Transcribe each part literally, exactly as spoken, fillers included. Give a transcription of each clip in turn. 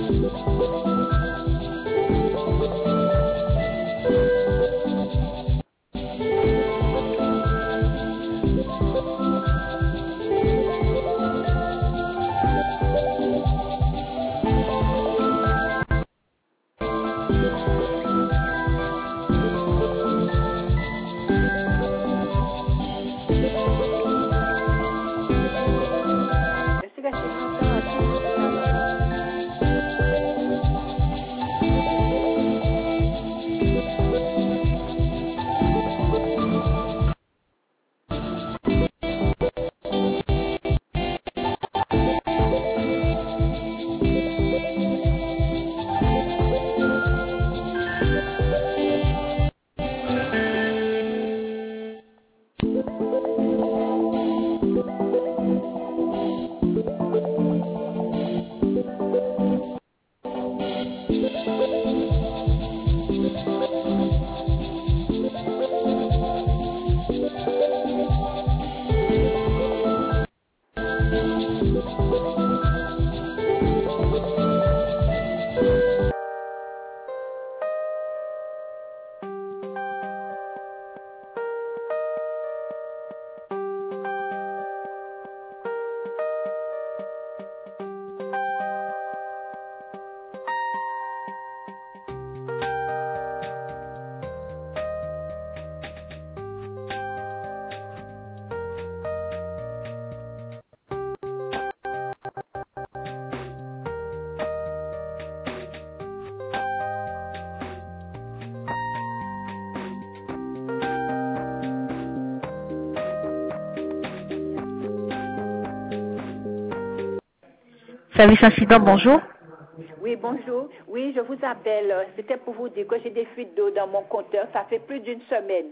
Service incident, bonjour. Oui, bonjour. Oui, je vous appelle. euh, C'était pour vous dire que j'ai des fuites d'eau dans mon compteur. Ça fait plus d'une semaine.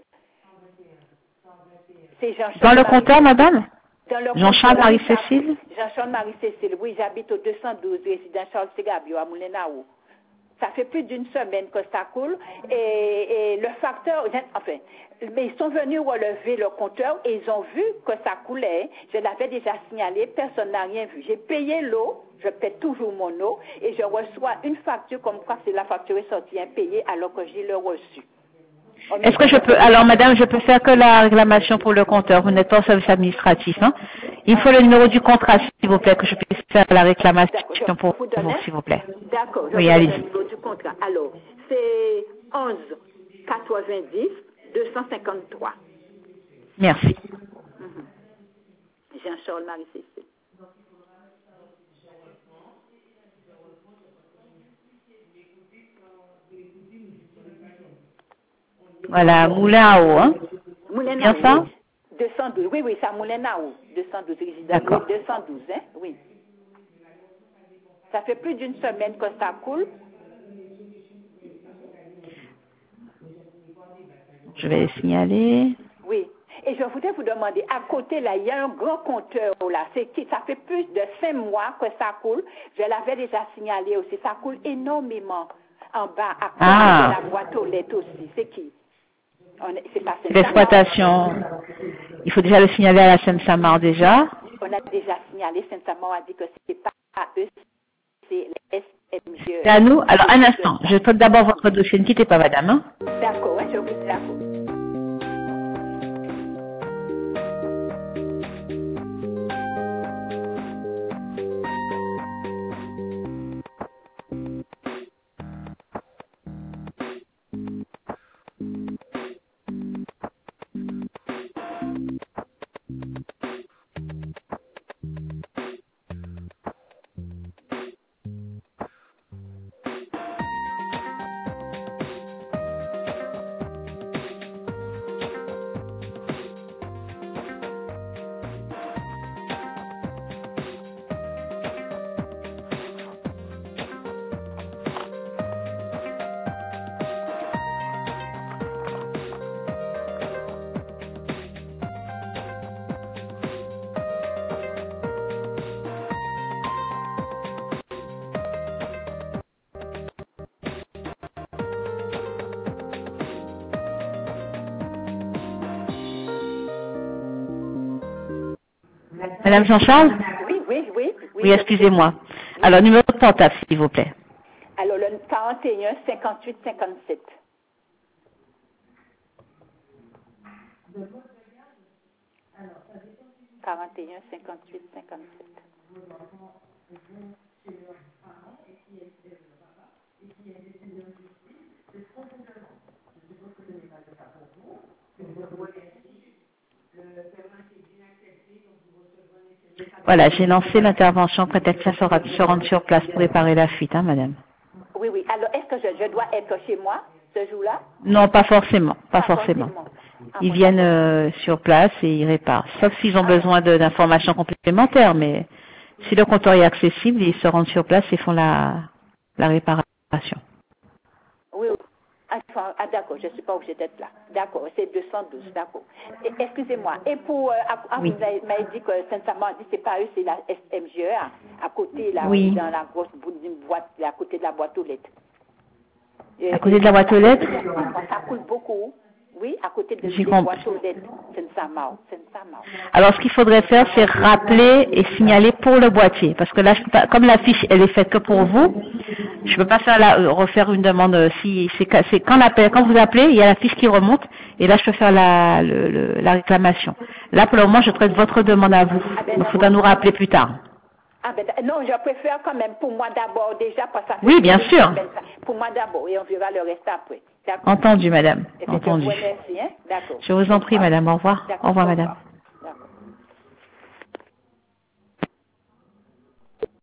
C'est Jean-Charles. Dans le Marie- compteur, madame Dans le Jean-Charles compteur, oui, Marie-Cécile ça- Jean-Charles Marie-Cécile. Oui, j'habite au deux cent douze, résidence Charles Ségabio à Moulenaou. Ça fait plus d'une semaine que ça coule. Et, et le facteur, enfin, mais ils sont venus relever le compteur et ils ont vu que ça coulait. Je l'avais déjà signalé, personne n'a rien vu. J'ai payé l'eau, je paie toujours mon eau, et je reçois une facture comme quoi c'est la facture est sortie impayée alors que j'ai le reçu. Est-ce que je peux, alors madame, je peux faire que la réclamation pour le compteur. Vous n'êtes pas au service administratif, hein. Il faut le numéro du contrat, s'il vous plaît, que je puisse faire la réclamation D'accord, pour je vous vous, donne, s'il vous plaît. D'accord, je Oui, vous donne allez-y. le numéro du contrat. Alors, c'est onze quatre-vingt-dix deux cent cinquante-trois. Merci. Jean-Charles Marie-Cécile. Voilà, Moulin à eau, hein. Moulin Bien à ça eau, oui. deux cent douze, oui, oui, ça Moulin à eau, deux cent douze, résidence, D'accord. oui, deux cent douze, hein, oui. Ça fait plus d'une semaine que ça coule. Je vais les signaler. Oui. Et je voudrais vous demander, à côté, là, il y a un grand compteur, là. C'est qui? Ça fait plus de cinq mois que ça coule. Je l'avais déjà signalé aussi. Ça coule énormément en bas, à côté Ah. de la boîte aux lettres aussi. C'est qui? On est- C'est pas C'est Saint-Samar. l'exploitation. Il faut déjà le signaler à la Seine-Samar déjà. On a déjà signalé, Saint-Samar a dit que c'est pas à eux, c'est les S M G. C'est à nous. Alors, un instant. Je pose d'abord votre dossier. Ne quittez pas, madame, hein. D'accord, ouais, je vous dis d'accord. Madame Jean-Charles? Oui, oui, oui. Oui, excusez-moi. Alors, numéro de portable, s'il vous plaît. Alors, le quarante et un, cinquante-huit, cinquante-sept. quarante et un, cinquante-huit, cinquante-sept. Voilà, j'ai lancé l'intervention. Peut-être que ça sera se rendre sur place pour réparer la fuite, hein, madame. Oui, oui. Alors, est-ce que je, je dois être chez moi ce jour-là? Non, pas forcément, pas, Pas forcément. forcément. Ah, Ils bon, viennent d'accord. euh, sur place et ils réparent. Sauf s'ils ont Ah, besoin de- d'informations complémentaires, mais si le compteur est accessible, ils se rendent sur place et font la, la réparation. oui, oui. Ah, enfin, ah, d'accord, je ne suis pas obligée d'être là. D'accord, c'est deux cent douze, d'accord. Et- Excusez-moi. Et pour, euh, à- ah, Oui. vous avez- m'avez dit que sincèrement, dit c'est pas eux, c'est la S M G E, à, à côté, là, Oui. dans la grosse bou- d'une boîte, là, à côté de la boîte aux lettres. Et- À côté de la et- boîte aux lettres? Ça coule beaucoup. Oui, à côté de, J'y des comp- boîtes aux lettres. Sincèrement, sincèrement. Alors, ce qu'il faudrait faire, c'est rappeler et signaler pour le boîtier. Parce que là, je peux pas, comme la fiche, elle est faite que pour vous, je peux pas faire la, euh, refaire une demande. euh, Si c'est ca- c'est quand, l'appel- quand vous appelez, il y a la fiche qui remonte, et là, je peux faire la, le- le- la réclamation. Là, pour le moment, je traite votre demande à vous. Ah ben, Il faudra nous rappeler plus tard. Ah ben, non, je préfère quand même pour moi d'abord déjà, parce que ça fait Oui, bien une sûr. semaine, ça. Pour moi d'abord, et on verra le reste après. D'accord. Entendu, madame. Et puis, je vous Entendu. remercie, hein. D'accord. Je vous en prie, madame. Au revoir. D'accord. Au revoir, Au madame. revoir.